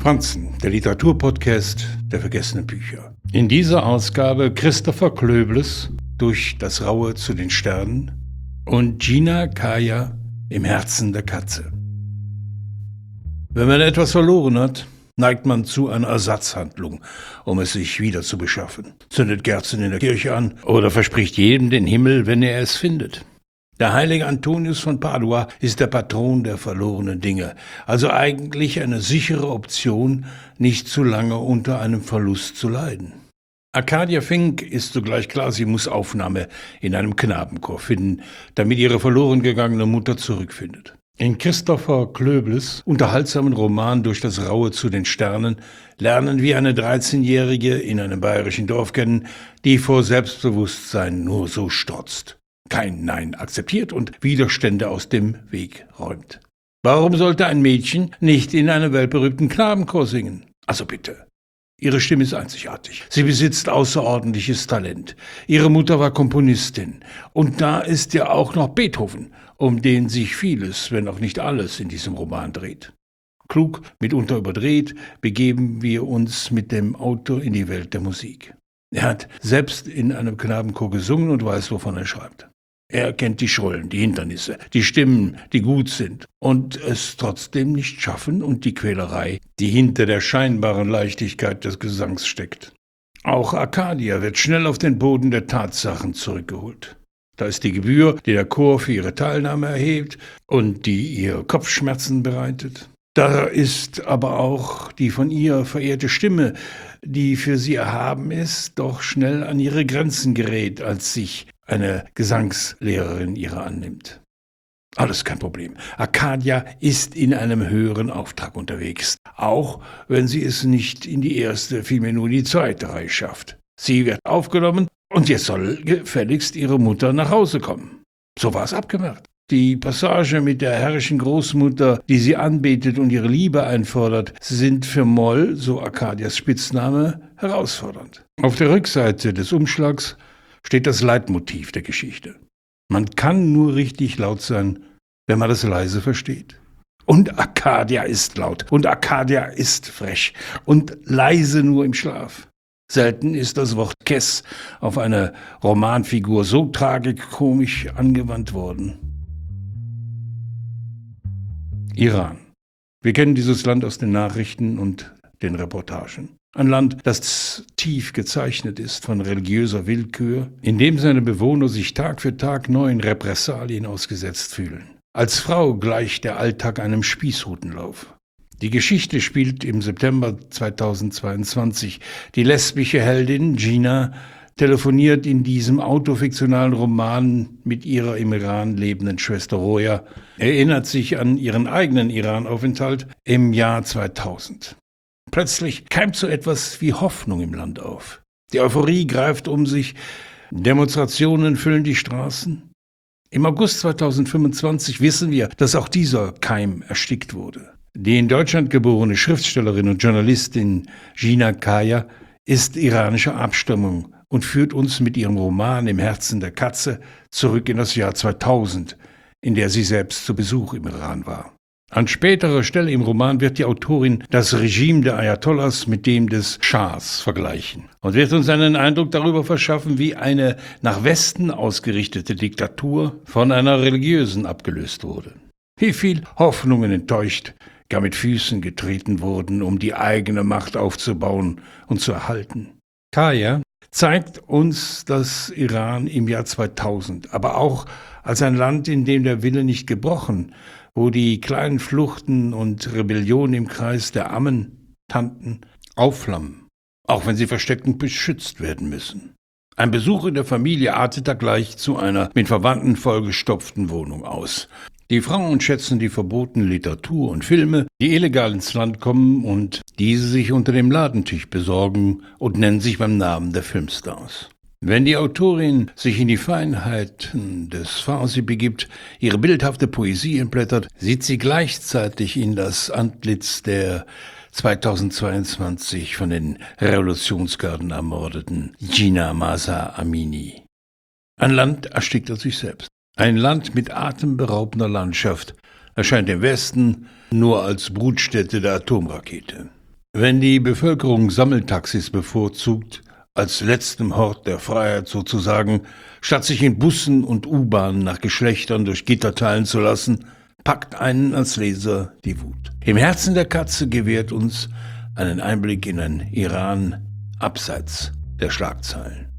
Franzen, der Literaturpodcast der vergessenen Bücher. In dieser Ausgabe Christopher Klöbles Durch das Raue zu den Sternen und Gina Kaya Im Herzen der Katze. Wenn man etwas verloren hat, neigt man zu einer Ersatzhandlung, um es sich wieder zu beschaffen. Zündet Kerzen in der Kirche an oder verspricht jedem den Himmel, wenn er es findet. Der heilige Antonius von Padua ist der Patron der verlorenen Dinge, also eigentlich eine sichere Option, nicht zu lange unter einem Verlust zu leiden. Arcadia Fink ist sogleich klar, sie muss Aufnahme in einem Knabenchor finden, damit ihre verloren gegangene Mutter zurückfindet. In Christopher Klöbles unterhaltsamen Roman Durch das Raue zu den Sternen lernen wir eine 13-Jährige in einem bayerischen Dorf kennen, die vor Selbstbewusstsein nur so strotzt, kein Nein akzeptiert und Widerstände aus dem Weg räumt. Warum sollte ein Mädchen nicht in einem weltberühmten Knabenchor singen? Also bitte. Ihre Stimme ist einzigartig. Sie besitzt außerordentliches Talent. Ihre Mutter war Komponistin. Und da ist ja auch noch Beethoven, um den sich vieles, wenn auch nicht alles, in diesem Roman dreht. Klug, mitunter überdreht, begeben wir uns mit dem Autor in die Welt der Musik. Er hat selbst in einem Knabenchor gesungen und weiß, wovon er schreibt. Er kennt die Schollen, die Hindernisse, die Stimmen, die gut sind und es trotzdem nicht schaffen und die Quälerei, die hinter der scheinbaren Leichtigkeit des Gesangs steckt. Auch Arcadia wird schnell auf den Boden der Tatsachen zurückgeholt. Da ist die Gebühr, die der Chor für ihre Teilnahme erhebt und die ihr Kopfschmerzen bereitet. Da ist aber auch die von ihr verehrte Stimme, die für sie erhaben ist, doch schnell an ihre Grenzen gerät, als sich eine Gesangslehrerin ihrer annimmt. Alles kein Problem. Arcadia ist in einem höheren Auftrag unterwegs, auch wenn sie es nicht in die erste, vielmehr nur in die zweite Reihe schafft. Sie wird aufgenommen und jetzt soll gefälligst ihre Mutter nach Hause kommen. So war es abgemacht. Die Passage mit der herrischen Großmutter, die sie anbetet und ihre Liebe einfordert, sind für Moll, so Arcadias Spitzname, herausfordernd. Auf der Rückseite des Umschlags steht das Leitmotiv der Geschichte. Man kann nur richtig laut sein, wenn man das leise versteht. Und Arcadia ist laut und Arcadia ist frech und leise nur im Schlaf. Selten ist das Wort Kess auf eine Romanfigur so tragikomisch angewandt worden. Iran. Wir kennen dieses Land aus den Nachrichten und den Reportagen. Ein Land, das tief gezeichnet ist von religiöser Willkür, in dem seine Bewohner sich Tag für Tag neuen Repressalien ausgesetzt fühlen. Als Frau gleicht der Alltag einem Spießrutenlauf. Die Geschichte spielt im September 2022. Die lesbische Heldin Gina telefoniert in diesem autofiktionalen Roman mit ihrer im Iran lebenden Schwester Roja, erinnert sich an ihren eigenen Iranaufenthalt im Jahr 2000. Plötzlich keimt so etwas wie Hoffnung im Land auf. Die Euphorie greift um sich, Demonstrationen füllen die Straßen. Im August 2025 wissen wir, dass auch dieser Keim erstickt wurde. Die in Deutschland geborene Schriftstellerin und Journalistin Gina Kaya ist iranischer Abstammung und führt uns mit ihrem Roman Im Herzen der Katze zurück in das Jahr 2000, in der sie selbst zu Besuch im Iran war. An späterer Stelle im Roman wird die Autorin das Regime der Ayatollahs mit dem des Schahs vergleichen und wird uns einen Eindruck darüber verschaffen, wie eine nach Westen ausgerichtete Diktatur von einer religiösen abgelöst wurde. Wie viel Hoffnungen enttäuscht, gar mit Füßen getreten wurden, um die eigene Macht aufzubauen und zu erhalten. Kaya zeigt uns das Iran im Jahr 2000, aber auch als ein Land, in dem der Wille nicht gebrochen, wo die kleinen Fluchten und Rebellionen im Kreis der Ammen, Tanten aufflammen, auch wenn sie versteckt und beschützt werden müssen. Ein Besuch in der Familie artet da gleich zu einer mit Verwandten vollgestopften Wohnung aus. Die Frauen schätzen die verbotene Literatur und Filme, die illegal ins Land kommen und diese sich unter dem Ladentisch besorgen und nennen sich beim Namen der Filmstars. Wenn die Autorin sich in die Feinheiten des Farsi begibt, ihre bildhafte Poesie entblättert, sieht sie gleichzeitig in das Antlitz der 2022 von den Revolutionsgarden ermordeten Jina Mahsa Amini. Ein Land erstickt er sich selbst. Ein Land mit atemberaubender Landschaft erscheint im Westen nur als Brutstätte der Atomrakete. Wenn die Bevölkerung Sammeltaxis bevorzugt, als letztem Hort der Freiheit sozusagen, statt sich in Bussen und U-Bahnen nach Geschlechtern durch Gitter teilen zu lassen, packt einen als Leser die Wut. Im Herzen der Katze gewährt uns einen Einblick in ein Iran abseits der Schlagzeilen.